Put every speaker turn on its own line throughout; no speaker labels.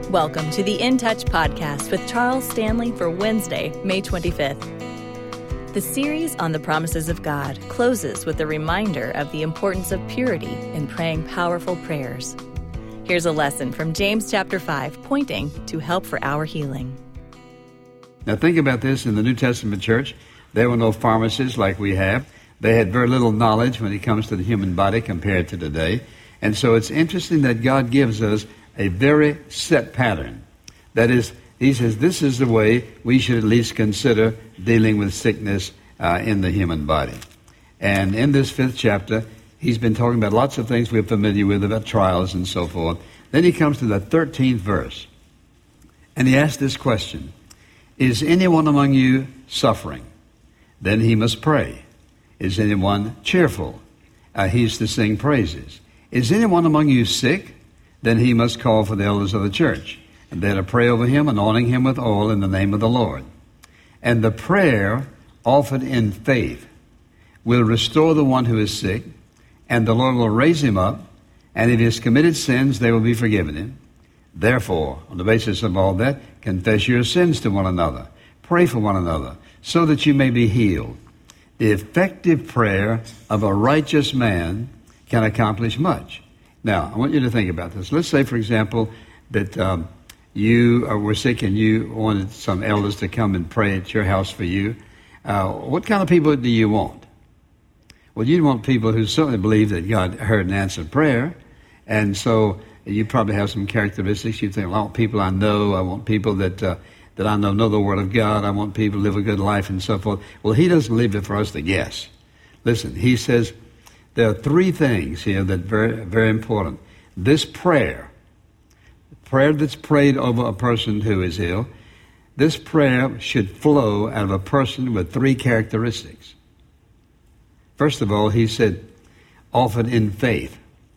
Welcome to the In Touch podcast with Charles Stanley for Wednesday, May 25th. The series on the promises of God closes with a reminder of the importance of purity in praying powerful prayers. Here's a lesson from James chapter 5, pointing to help for our healing.
Now think about this. In the New Testament church, there were no pharmacists like we have. They had very little knowledge when it comes to the human body compared to today. And so it's interesting that God gives us a very set pattern. That is, he says this is the way we should at least consider dealing with sickness in the human body. And in this 5th chapter, he's been talking about lots of things we're familiar with, about trials and so forth. Then he comes to the 13th verse, and he asks this question: is anyone among you suffering? Then he must pray. Is anyone cheerful? He's to sing praises. Is anyone among you sick? Then he must call for the elders of the church, and they're to pray over him, anointing him with oil in the name of the Lord. And the prayer offered in faith will restore the one who is sick, and the Lord will raise him up, and if he has committed sins, they will be forgiven him. Therefore, on the basis of all that, confess your sins to one another. Pray for one another, so that you may be healed. The effective prayer of a righteous man can accomplish much. Now, I want you to think about this. Let's say, for example, that you were sick and you wanted some elders to come and pray at your house for you. What kind of people do you want? Well, you want people who certainly believe that God heard and answered prayer. And so you probably have some characteristics. You think, well, I want people I know. I want people that I know the Word of God. I want people to live a good life and so forth. Well, he doesn't leave it for us to guess. Listen, he says there are 3 things here that are very, very important. This prayer that's prayed over a person who is ill, this prayer should flow out of a person with 3 characteristics. First of all, he said, offered in faith.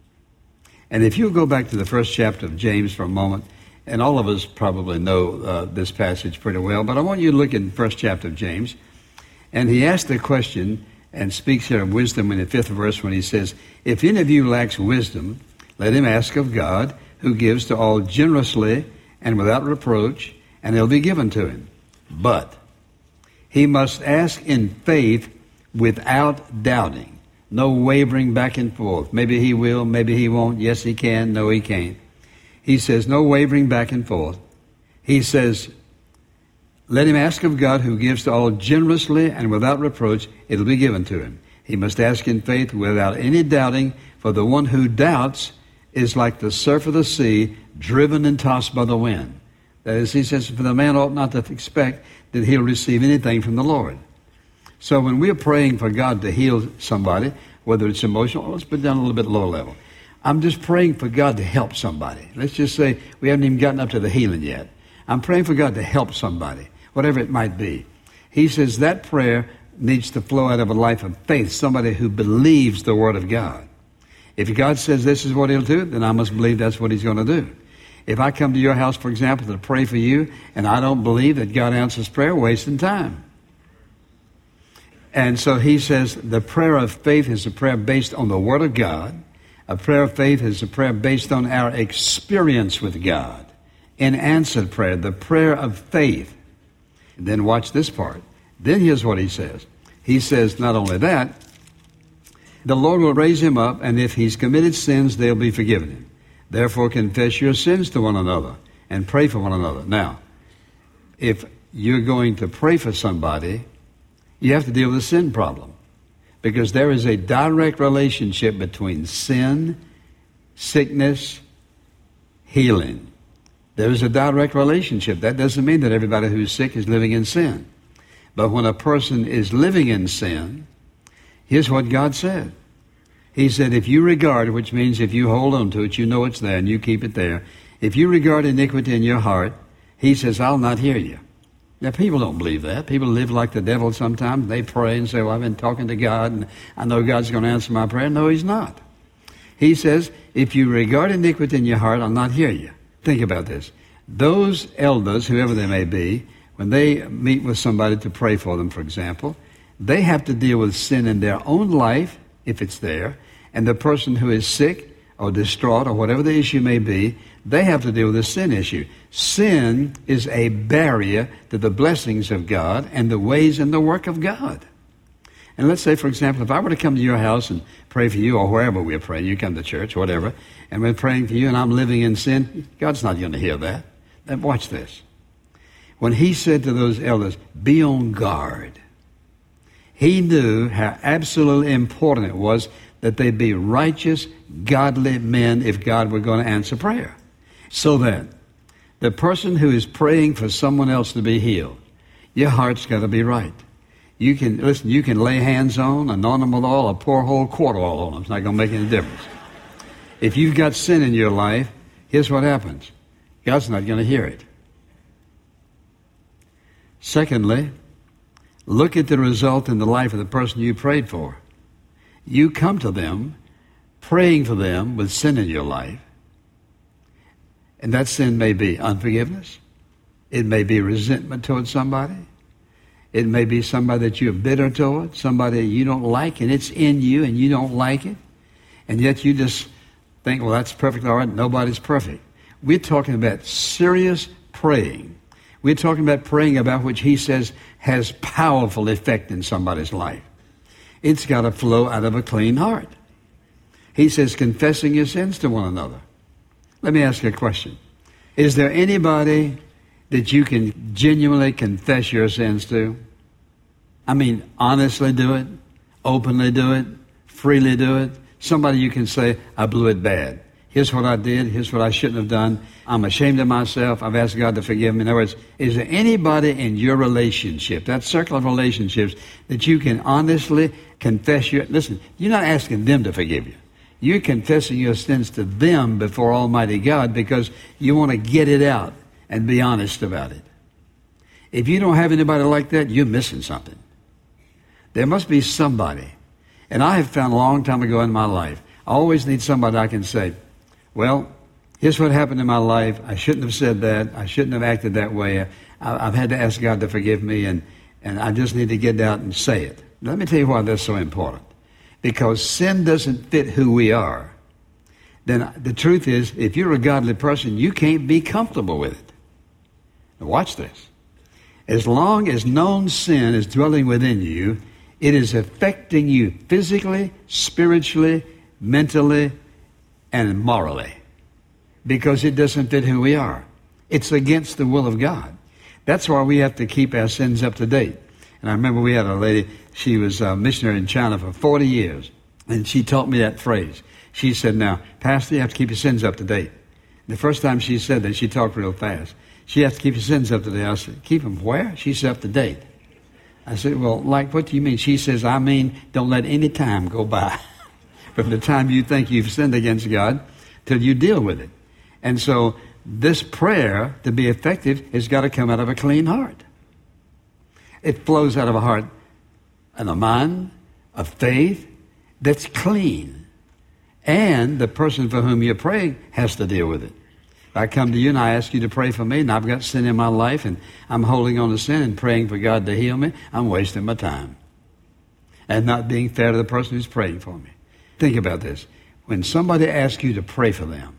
And if you go back to the 1st chapter of James for a moment, and all of us probably know this passage pretty well, but I want you to look in the 1st chapter of James. And he asked the question and speaks here of wisdom in the 5th verse when he says, if any of you lacks wisdom, let him ask of God, who gives to all generously and without reproach, and it'll be given to him. But he must ask in faith without doubting. No wavering back and forth. Maybe he will, maybe he won't. Yes, he can. No, he can't. He says no wavering back and forth. He says, let him ask of God, who gives to all generously and without reproach, it'll be given to him. He must ask in faith without any doubting, for the one who doubts is like the surf of the sea, driven and tossed by the wind. That is, he says, for the man ought not to expect that he'll receive anything from the Lord. So when we're praying for God to heal somebody, whether it's emotional, let's put it down a little bit lower level. I'm just praying for God to help somebody. Let's just say we haven't even gotten up to the healing yet. I'm praying for God to help somebody, whatever it might be. He says that prayer needs to flow out of a life of faith, somebody who believes the Word of God. If God says this is what he'll do, then I must believe that's what he's going to do. If I come to your house, for example, to pray for you, and I don't believe that God answers prayer, wasting time. And so he says the prayer of faith is a prayer based on the Word of God. A prayer of faith is a prayer based on our experience with God. In answered prayer, the prayer of faith. And then watch this part. Then here's what he says. He says not only that, the Lord will raise him up, and if he's committed sins, they'll be forgiven him. Therefore, confess your sins to one another and pray for one another. Now, if you're going to pray for somebody, you have to deal with the sin problem, because there is a direct relationship between sin, sickness, healing. There is a direct relationship. That doesn't mean that everybody who's sick is living in sin. But when a person is living in sin, here's what God said. He said, if you regard, which means if you hold on to it, you know it's there and you keep it there. If you regard iniquity in your heart, he says, I'll not hear you. Now, people don't believe that. People live like the devil sometimes. They pray and say, well, I've been talking to God, and I know God's going to answer my prayer. No, he's not. He says, if you regard iniquity in your heart, I'll not hear you. Think about this. Those elders, whoever they may be, when they meet with somebody to pray for them, for example, they have to deal with sin in their own life, if it's there, and the person who is sick or distraught or whatever the issue may be, They have to deal with the sin issue. Sin is a barrier to the blessings of God and the ways and the work of God. And let's say, for example, if I were to come to your house and pray for you, or wherever we're praying, you come to church, whatever, and we're praying for you and I'm living in sin, God's not going to hear that. Then watch this. When he said to those elders, be on guard, he knew how absolutely important it was that they be righteous, godly men if God were going to answer prayer. So that the person who is praying for someone else to be healed, your heart's got to be right. You can lay hands on, anoint them with oil, or pour a whole quart of oil on them. It's not going to make any difference. If you've got sin in your life, here's what happens. God's not going to hear it. Secondly, look at the result in the life of the person you prayed for. You come to them praying for them with sin in your life. And that sin may be unforgiveness. It may be resentment towards somebody. It may be somebody that you're bitter toward, somebody you don't like, and it's in you and you don't like it. And yet you just think, well, that's perfect, all right, nobody's perfect. We're talking about serious praying. We're talking about praying about which he says has powerful effect in somebody's life. It's got to flow out of a clean heart. He says confessing your sins to one another. Let me ask you a question. Is there anybody that you can genuinely confess your sins to? I mean, honestly do it, openly do it, freely do it. Somebody you can say, I blew it bad. Here's what I did. Here's what I shouldn't have done. I'm ashamed of myself. I've asked God to forgive me. In other words, is there anybody in your relationship, that circle of relationships, that you can honestly confess your... Listen, you're not asking them to forgive you. You're confessing your sins to them before Almighty God because you want to get it out and be honest about it. If you don't have anybody like that, you're missing something. There must be somebody. And I have found a long time ago in my life, I always need somebody I can say, well, here's what happened in my life. I shouldn't have said that. I shouldn't have acted that way. I've had to ask God to forgive me, and I just need to get out and say it. Let me tell you why that's so important. Because sin doesn't fit who we are. Then the truth is, if you're a godly person, you can't be comfortable with it. Now watch this. As long as known sin is dwelling within you, it is affecting you physically, spiritually, mentally, and morally. Because it doesn't fit who we are. It's against the will of God. That's why we have to keep our sins up to date. And I remember we had a lady, she was a missionary in China for 40 years. And she taught me that phrase. She said, now, Pastor, you have to keep your sins up to date. The first time she said that, she talked real fast. She has to keep your sins up to date. I said, keep them where? She said, up to date. I said, well, like, what do you mean? She says, I mean, don't let any time go by from the time you think you've sinned against God till you deal with it. And so this prayer, to be effective, has got to come out of a clean heart. It flows out of a heart and a mind of faith that's clean. And the person for whom you're praying has to deal with it. If I come to you and I ask you to pray for me, and I've got sin in my life, and I'm holding on to sin and praying for God to heal me, I'm wasting my time. And not being fair to the person who's praying for me. Think about this. When somebody asks you to pray for them,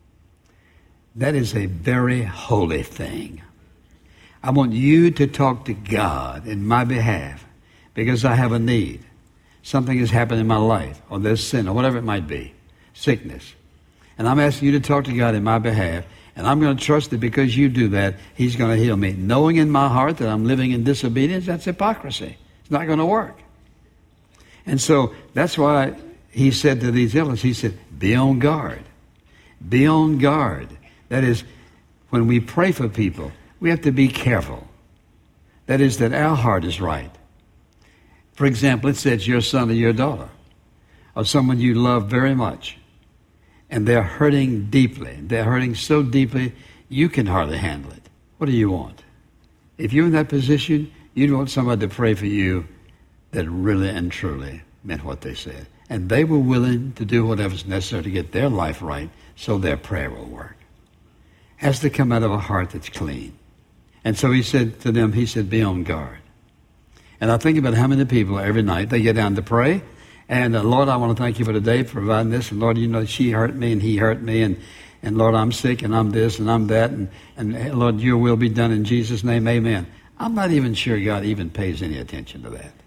that is a very holy thing. I want you to talk to God in my behalf because I have a need. Something has happened in my life, or there's sin, or whatever it might be, sickness. And I'm asking you to talk to God in my behalf, and I'm going to trust that because you do that, He's going to heal me. Knowing in my heart that I'm living in disobedience, that's hypocrisy. It's not going to work. And so that's why He said to these elders, He said, be on guard. Be on guard. That is, when we pray for people, we have to be careful. That is, that our heart is right. For example, it says your son or your daughter, or someone you love very much, and they're hurting deeply. They're hurting so deeply, you can hardly handle it. What do you want? If you're in that position, you'd want somebody to pray for you that really and truly meant what they said. And they were willing to do whatever's necessary to get their life right so their prayer will work. Has to come out of a heart that's clean. And so he said to them, he said, be on guard. And I think about how many people every night, they get down to pray. And Lord, I want to thank you for today, for providing this. And Lord, you know, she hurt me and he hurt me. And and Lord, I'm sick, and I'm this, and I'm that, and Lord, your will be done in Jesus' name, amen. I'm not even sure God even pays any attention to that.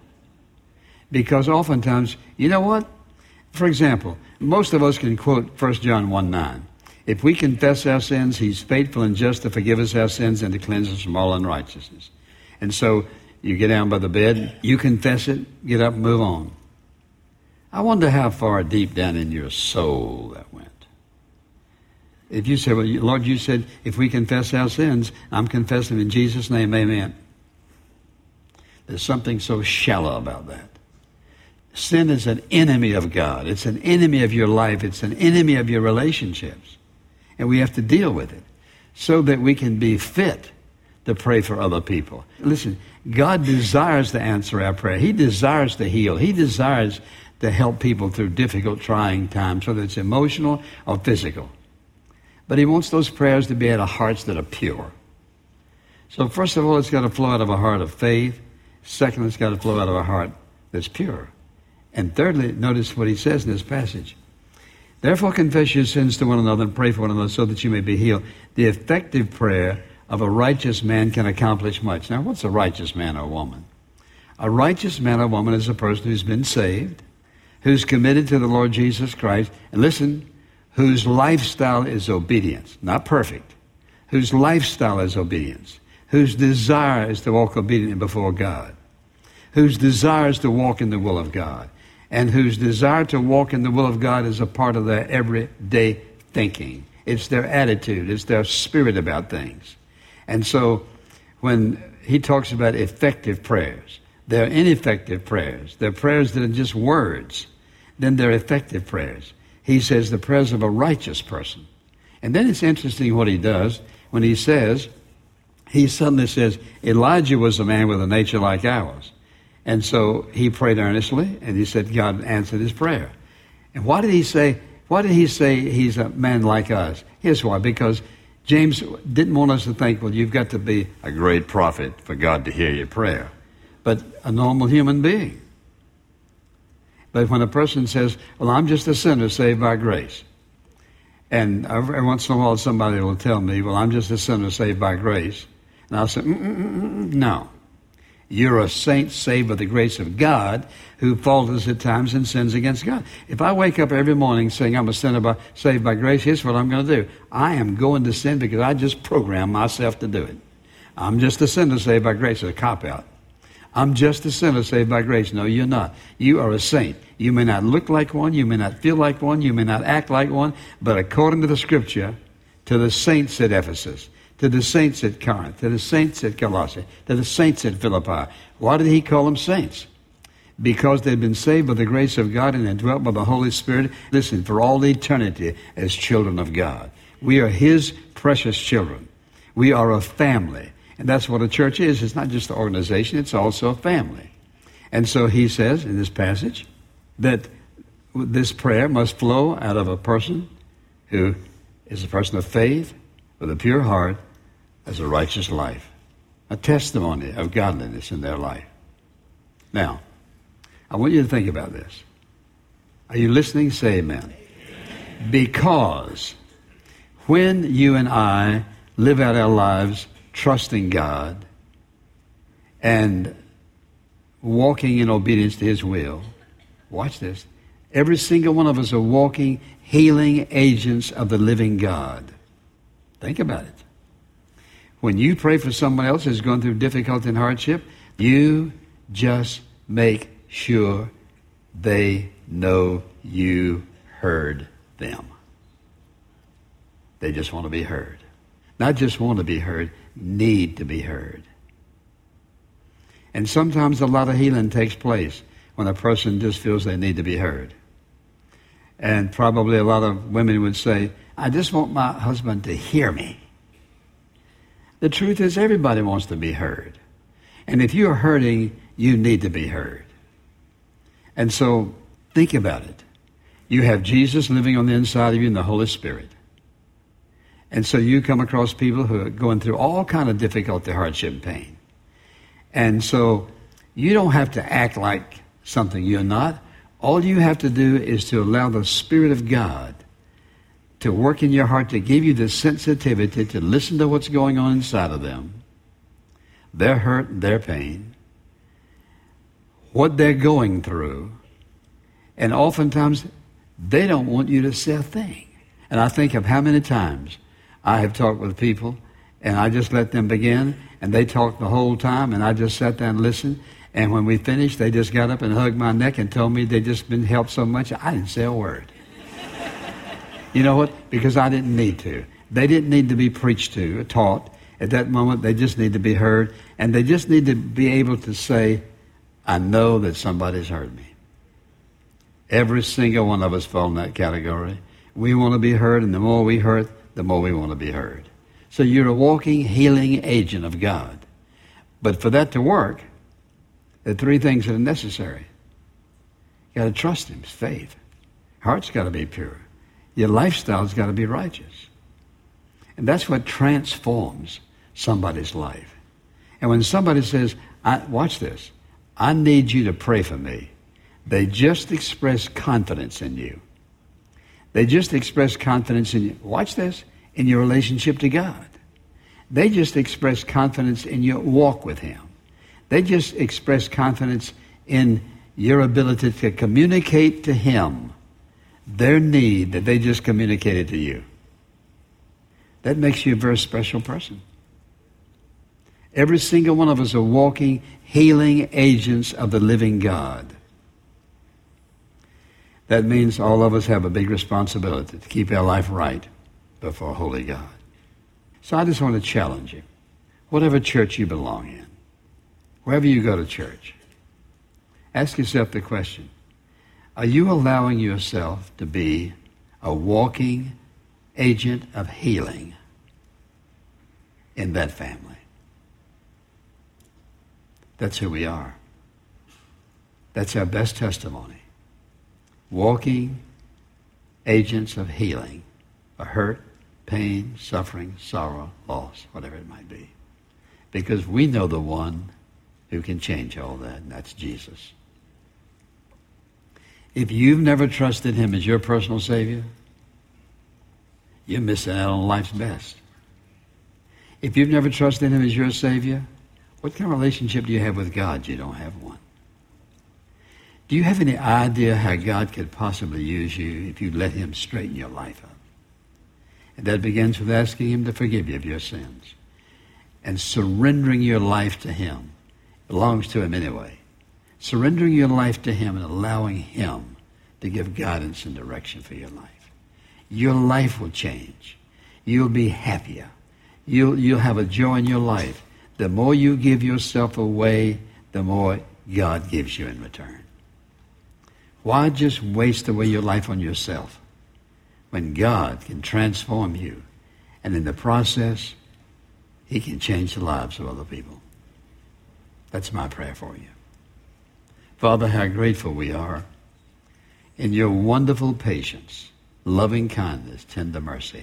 Because oftentimes, you know what? For example, most of us can quote 1 John 1:9. If we confess our sins, he's faithful and just to forgive us our sins and to cleanse us from all unrighteousness. And so you get down by the bed, you confess it, get up and move on. I wonder how far deep down in your soul that went. If you say, well, Lord, you said if we confess our sins, I'm confessing them in Jesus' name, amen. There's something so shallow about that. Sin is an enemy of God. It's an enemy of your life. It's an enemy of your relationships. And we have to deal with it so that we can be fit to pray for other people. Listen, God desires to answer our prayer. He desires to heal. He desires to help people through difficult, trying times, whether it's emotional or physical. But he wants those prayers to be out of hearts that are pure. So first of all, it's got to flow out of a heart of faith. Second, it's got to flow out of a heart that's pure. And thirdly, notice what he says in this passage. Therefore confess your sins to one another and pray for one another so that you may be healed. The effective prayer of a righteous man can accomplish much. Now, what's a righteous man or woman? A righteous man or woman is a person who's been saved, who's committed to the Lord Jesus Christ, and listen, whose lifestyle is obedience, not perfect, whose lifestyle is obedience, whose desire is to walk obediently before God, whose desire is to walk in the will of God, and whose desire to walk in the will of God is a part of their everyday thinking. It's their attitude. It's their spirit about things. And so when he talks about effective prayers, they're ineffective prayers. They're prayers that are just words. Then they're effective prayers. He says the prayers of a righteous person. And then it's interesting what he does when he says, he suddenly says, Elijah was a man with a nature like ours. And so he prayed earnestly, and he said God answered his prayer. And why did he say he's a man like us? Here's why. Because James didn't want us to think, well, you've got to be a great prophet for God to hear your prayer, but a normal human being. But when a person says, well, I'm just a sinner saved by grace, and every once in a while somebody will tell me, well, I'm just a sinner saved by grace, and I'll say, no. You're a saint saved by the grace of God who falters at times and sins against God. If I wake up every morning saying I'm a sinner saved by grace, here's what I'm going to do. I am going to sin because I just programmed myself to do it. I'm just a sinner saved by grace. It's a cop-out. I'm just a sinner saved by grace. No, you're not. You are a saint. You may not look like one. You may not feel like one. You may not act like one. But according to the Scripture, to the saints at Ephesus, to the saints at Corinth, to the saints at Colossae, to the saints at Philippi. Why did he call them saints? Because they'd been saved by the grace of God and had dwelt by the Holy Spirit, listen, for all eternity as children of God. We are his precious children. We are a family. And that's what a church is. It's not just an organization, it's also a family. And so he says in this passage that this prayer must flow out of a person who is a person of faith, with a pure heart, as a righteous life, a testimony of godliness in their life. Now, I want you to think about this. Are you listening? Say amen. Because when you and I live out our lives trusting God and walking in obedience to his will, watch this, every single one of us are walking healing agents of the living God. Think about it. When you pray for someone else who's going through difficulty and hardship, you just make sure they know you heard them. They just want to be heard. Not just want to be heard, need to be heard. And sometimes a lot of healing takes place when a person just feels they need to be heard. And probably a lot of women would say, I just want my husband to hear me. The truth is everybody wants to be heard. And if you're hurting, you need to be heard. And so think about it. You have Jesus living on the inside of you and the Holy Spirit. And so you come across people who are going through all kind of difficulty, hardship, and pain. And so you don't have to act like something you're not. All you have to do is to allow the Spirit of God to work in your heart to give you the sensitivity to listen to what's going on inside of them, their hurt, their pain, what they're going through, and oftentimes they don't want you to say a thing. And I think of how many times I have talked with people, and I just let them begin, and they talked the whole time, and I just sat there and listened. And when we finished, they just got up and hugged my neck and told me they'd just been helped so much, I didn't say a word. You know what? Because I didn't need to. They didn't need to be preached to or taught. At that moment, they just need to be heard, and they just need to be able to say, I know that somebody's heard me. Every single one of us fall in that category. We want to be heard, and the more we hurt, the more we want to be heard. So you're a walking, healing agent of God. But for that to work, there are three things that are necessary. You got to trust Him, faith. Heart's got to be pure. Your lifestyle's got to be righteous. And that's what transforms somebody's life. And when somebody says, watch this, I need you to pray for me, they just express confidence in you. They just express confidence in you. Watch this, in your relationship to God. They just express confidence in your walk with Him. They just express confidence in your ability to communicate to Him their need that they just communicated to you. That makes you a very special person. Every single one of us are walking, healing agents of the living God. That means all of us have a big responsibility to keep our life right before a holy God. So I just want to challenge you. Whatever church you belong in, wherever you go to church, ask yourself the question, are you allowing yourself to be a walking agent of healing in that family? That's who we are. That's our best testimony. Walking agents of healing for hurt, pain, suffering, sorrow, loss, whatever it might be. Because we know the one who can change all that, and that's Jesus. If you've never trusted Him as your personal Savior, you're missing out on life's best. If you've never trusted Him as your Savior, what kind of relationship do you have with God? You don't have one. Do you have any idea how God could possibly use you if you let Him straighten your life up? And that begins with asking Him to forgive you of your sins and surrendering your life to Him. It belongs to Him anyway. Surrendering your life to Him and allowing Him to give guidance and direction for your life. Your life will change. You'll be happier. You'll have a joy in your life. The more you give yourself away, the more God gives you in return. Why just waste away your life on yourself when God can transform you, and in the process, He can change the lives of other people? That's my prayer for you. Father, how grateful we are in your wonderful patience, loving kindness, tender mercy.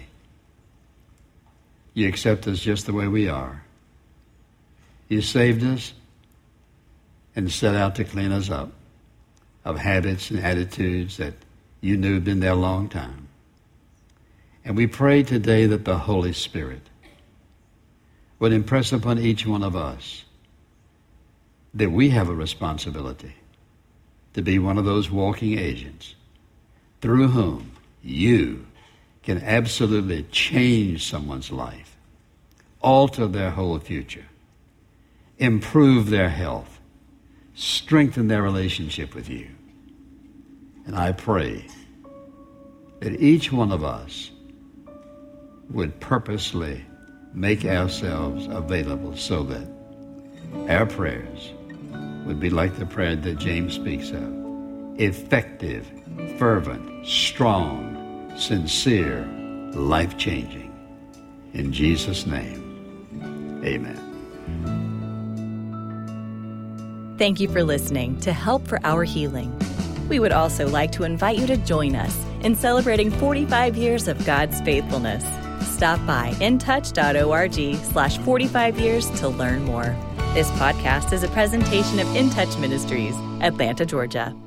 You accept us just the way we are. You saved us and set out to clean us up of habits and attitudes that you knew had been there a long time. And we pray today that the Holy Spirit would impress upon each one of us that we have a responsibility to be one of those walking agents through whom you can absolutely change someone's life, alter their whole future, improve their health, strengthen their relationship with you. And I pray that each one of us would purposely make ourselves available so that our prayers would be like the prayer that James speaks of. Effective, fervent, strong, sincere, life-changing. In Jesus' name, amen.
Thank you for listening to Help for Our Healing. We would also like to invite you to join us in celebrating 45 years of God's faithfulness. Stop by intouch.org/45 years to learn more. This podcast is a presentation of In Touch Ministries, Atlanta, Georgia.